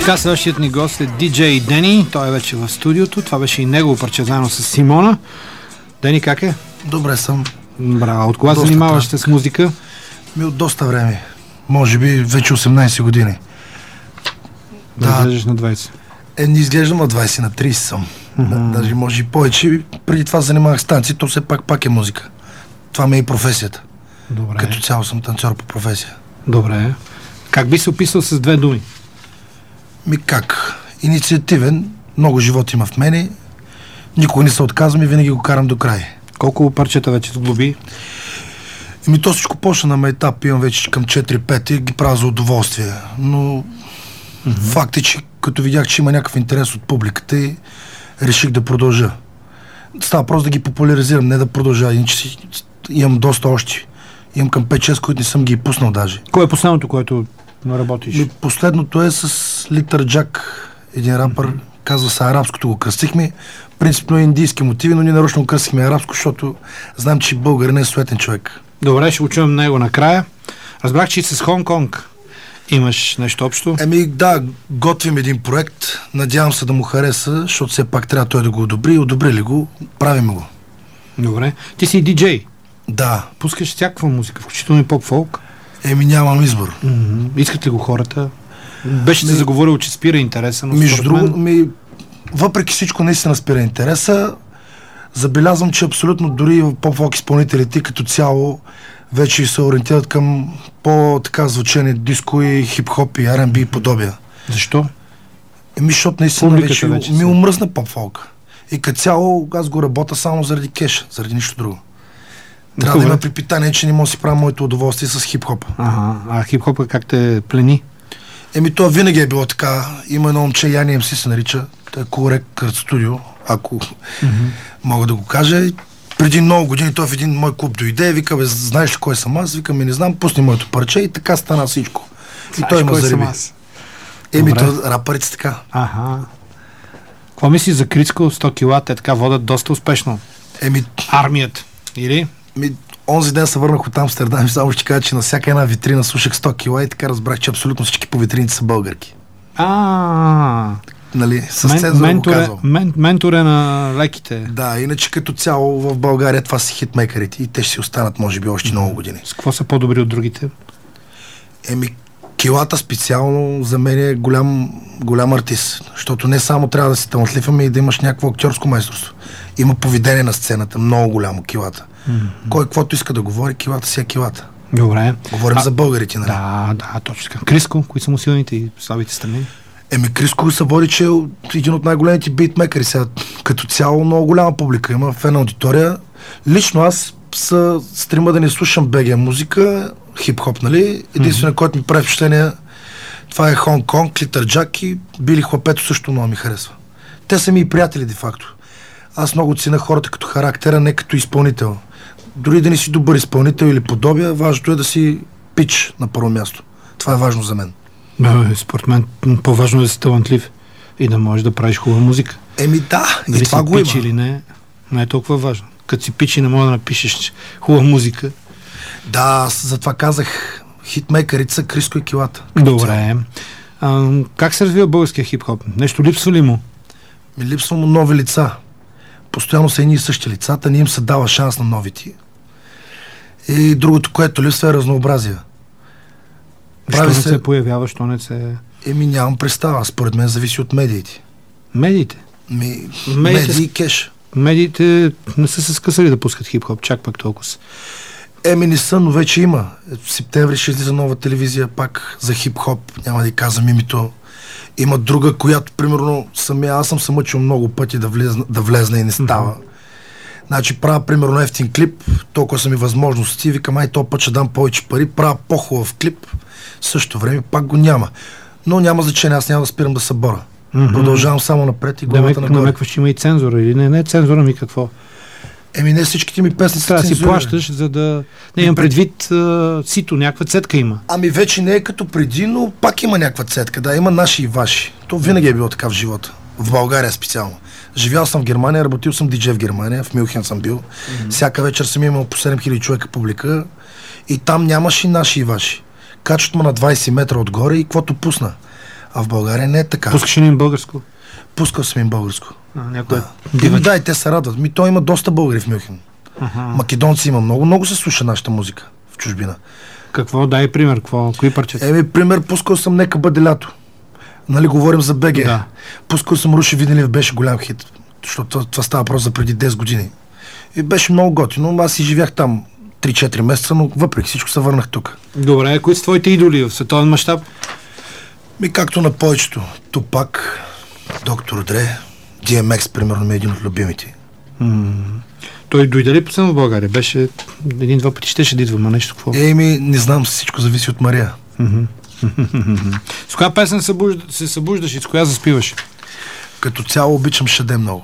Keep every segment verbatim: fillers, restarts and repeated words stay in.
Така, следващият ни гост е диджей Дени. Той е вече в студиото. Това беше и негово парче заедно с Симона. Дени, как е? Добре съм. Браво. От кога занимаваш се с музика? Ми от доста време. Може би вече осемнайсет години. Да, да изглеждаш на двайсет. Е, не изглеждам на двайсет, на трийсет съм. Mm-hmm. Даже може и повече. Преди това занимавах станции, то все пак пак е музика. Това ми е и професията. Добре. Като цяло съм танцор по професия. Добре. Как би се описал с две думи? Ми как? Инициативен, много живот има в мене, никога не се отказвам и винаги го карам до край. Колко парчета вече сглоби? Еми то всичко почна на етап, имам вече към четири-пет и ги правя за удоволствие. Но mm-hmm. факт е, че като видях, че има някакъв интерес от публиката и реших да продължа. Става просто да ги популяризирам, не да продължа. Иначе си имам доста още. Имам към пет-шест, които не съм ги пуснал даже. Кое е последното, което работиш? Ми, последното е с Литър Джак, един рапър, mm-hmm. казва се арабското, го кръстихме. Принципно е индийски мотиви, но ние нарочно го кръстихме арабско, защото знам, че българин е суетен човек. Добре, ще го чуем него накрая. Разбрах, че и с Хонг-Конг имаш нещо общо. Еми да, готвим един проект, надявам се да му хареса, защото все пак трябва той да го одобри. Одобрили го, правим го. Добре. Ти си диджей. Да. Пускаш всякаква музика, включително и поп-фолк. Еми нямам избор. Mm-hmm. Искат ли го хората? Беше ми... се заговорил, че спира интереса, но между другото, ми... въпреки всичко наистина спира интереса. Забелязвам, че абсолютно дори в поп-фолк изпълнителите като цяло вече се ориентират към по-така звучение диско и хип-хоп и Ар енд Би и подобия. Защо? Еми, защото наистина вече, вече ми се... омръзна поп-фолк. И като цяло аз го работя само заради кеш, заради нищо друго. Трябва Добре. да има припитание, че не мога да си правя моето удоволствие с хип-хоп. Ага. А хип-хопа как те плени? Еми, това винаги е било така. Има едно момче, Яни Ем Си се нарича. Той е Cool Record Studio, ако mm-hmm. мога да го кажа. Преди много години той в един мой клуб дойде и вика, бе, знаеш ли кой съм аз? Вика, ми не знам, пусни моето парче и така стана всичко. Знаеш, и той има зариби. Еми, той рапърите така. Ага. Какво мислиш за Крицко? сто кила, те така водят доста успешно. Еми... Армията, или? Ми, онзи ден се върнах от Амстердам и само ще кажа, че на всяка една витрина слушах сто кила и така разбрах, че абсолютно всички по витрините са българки. А, нали, с Мен, Цезар менторе, го казвам. Мен, менторе на леките. Да, иначе като цяло в България това са хитмейкерите и те ще си останат може би още много години. С какво са по-добри от другите? Еми, Килата специално за мен е голям, голям артист, защото не само трябва да си талантлив, ами и да имаш някакво актьорско майсторство. Има поведение на сцената, много голямо Килата. Mm-hmm. Кой каквото иска да говори, Килата си е Килата. Добре. Говорим а, за българите, нали? Да, да, точно така. Криско, кои са му силните и слабите страни? Еми, Криско се води, че е един от най-големите битмекери. Сега, като цяло много голяма публика има в една аудитория. Лично аз се стрима да не слушам БГ музика, хип-хоп, нали? Единствено, mm-hmm. който ми прави впечатление, това е Хонг-Конг, Литър Джак и Били Хлапето също много ми харесва. Те са ми и приятели, де-факто. Аз много ценя хората като характера, не като изпълнител. Дори да не си добър изпълнител или подобие, важното е да си пич на първо място. Това е важно за мен. Да, според мен по-важно е да си талантлив и да можеш да правиш хубава музика. Еми да, дали и това го има. Дали си пич или не, не е толкова важно. Като си пич и не може да напишеш хубава музика. Да, затова казах, хитмейкерите са Криско и Килата. Добре. А, как се развива българския хип-хоп? Нещо липсва ли му? Ми липсва му нови лица. Постоянно са едни и същи лицата, не им се дава шанс на новите. И другото, което липсва е разнообразие. Защо не се... се появява, що не се... Еми нямам представа, според мен зависи от медиите. Медиите? Ми, медиите медии и кеш. Медиите не са се скъсали да пускат хип-хоп, чак пак толкова. Еми не са, но вече има. В септември ще излиза нова телевизия пак за хип-хоп, няма да й казвам името. Има друга, която, примерно, самия, аз съм се мъчил много пъти да влезна, да влезна и не става. Mm-hmm. Значи правя, примерно, ефтин клип, толкова са ми възможности, викам, ай, този път ще дам повече пари, правя по-хубав клип, в същото време пак го няма. Но няма значение, аз няма да спирам да се боря. Mm-hmm. Продължавам само напред и главата нагоре. Намекваш, че има и цензура или не? Не цензура ми какво? Еми не всичките ми песни са трябва да си плащаш, за да... Не имам предвид а, сито, някаква цетка има. Ами вече не е като преди, но пак има някаква цетка. Да, има наши и ваши. То винаги е било така в живота. В България специално. Живял съм в Германия, работил съм диджей в Германия, в Мюнхен съм бил. Mm-hmm. Всяка вечер съм имал по седем хиляди човека публика и там нямаше и наши и ваши. Качват му на двайсет метра отгоре и каквото пусна. А в България не е така. Пускаш ли им българско? Пускал съм им българско. А, някой Да. Еми, да, и те се радват. Ми, той има доста българи в Мюнхен. Аха. Македонци има много. Много се слуша нашата музика в чужбина. Какво? Дай пример. Какво? Кои парчета? Еми, пример, пускал съм Нека бъде лято. Нали, говорим за БГ. Да. Пускал съм Руши Виделев, беше голям хит. Защото това, това става просто за преди десет години. И беше много готино. Аз си живях там три-четири месеца, но въпреки всичко се върнах тук. Добре, кои са твоите идоли в световен мащаб? Ми както на повечето. Тупак, Доктор Дре, Ди Ем Екс, примерно, ми е един от любимите. М- Той дойде ли последно в България? Беше един-два пъти щеше да идва, ма нещо какво? Еми, не знам, всичко зависи от Мария. С коя песен се, събужда, се събуждаш и с коя заспиваш? Като цяло обичам Шаде много.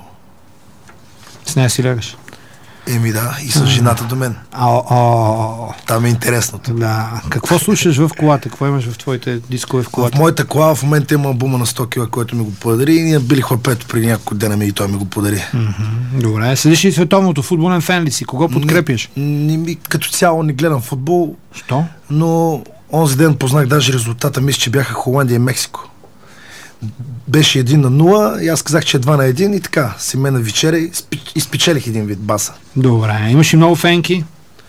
С нея си лягаш? Еми да, и с жената до мен. Ао, ао. Там е интересното. Да. Какво слушаш в колата? Какво имаш в твоите дискове в В колата? моята кола в момента има албума на сто кила, който ми го подари и ние били хлапето преди няколко дена ми и той ми го подари. Мгм. Добре, седиш и световното, футболен фен ли си? Кого подкрепяш? Не, ми, като цяло не гледам футбол, Що? но онзи ден познах даже резултата, мисля, че бяха Холандия и Мексико. Беше един на нула и аз казах, че е два на един и така, си мен на вечеря и спи- изпечелих един вид баса. Добре, имаш и много фенки?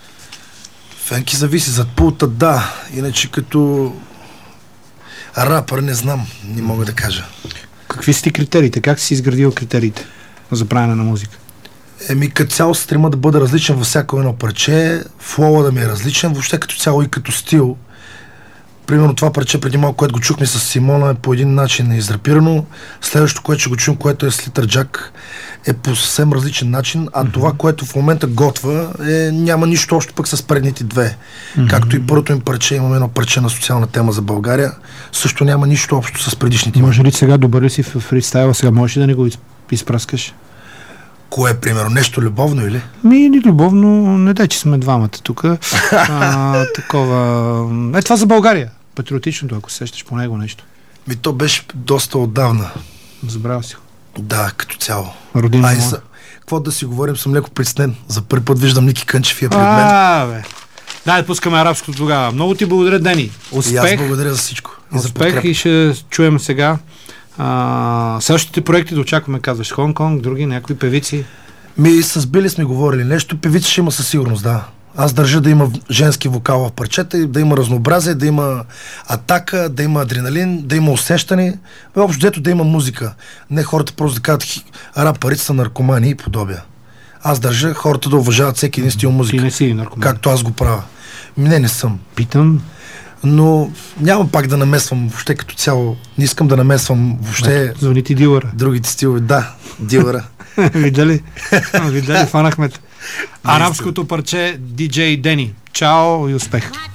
Фенки зависи, зад пулта да, иначе като рапър не знам, не мога да кажа. Какви са ти критериите? Как си изградил критериите за правене на музика? Еми, като цяло се стрима да бъда различен във всяко едно парче, флоуа да ми е различен, въобще като цяло и като стил. Примерно това парче преди малко, което го чухме с Симона, е по един начин израпирано. Следващото, което ще го чуем, което е Слитър Джак, е по съвсем различен начин, а mm-hmm. това, което в момента готва, е, няма нищо общо пък с предните две. Mm-hmm. Както и първото им парче, имаме едно парче на социална тема за България, също няма нищо общо с предишните. Може ли сега добър ли си в фристайла, сега можеш ли да не го изпръскаш? Кое е, примерно, нещо любовно или? Ми, ни любовно, не дай, че сме двамата тук. А, такова... Е, това за България. Патриотичното, ако сещаш по него нещо. Ми то беше доста отдавна. Забравя си. Да, като цяло. Родина Ай, моя. са... Какво да си говорим, съм леко притеснен. За първи път виждам Ники Кънчев и е пред мен. А, бе. Дай да пускаме арабското тогава. Много ти благодаря, Дени. Успех. И аз благодаря за всичко. И за Успех подкрепа. и ще чуем сега. А, следващите проекти да очакваме, казваш. Хонг-Конг, други, някои певици. Ми с Били сме говорили нещо. Певица ще има със сигурност, да. Аз държа да има женски вокал в парчета, и да има разнообразие, да има атака, да има адреналин, да има усещане. Бе, общо дето да има музика. Не хората просто да кажат рапърите са наркомани и подобия. Аз държа хората да уважават всеки един стил музика. Ти не си наркоман. Както аз го правя. Ми, не, не съм. Питам. Но няма пак да намесвам въобще като цяло. Не искам да намесвам въобще Звъни ти дилъра. другите стилове. Да, дилъра. Видали? Видали, фанахме те. Арабското парче Ди Джей Дени. Чао и успех!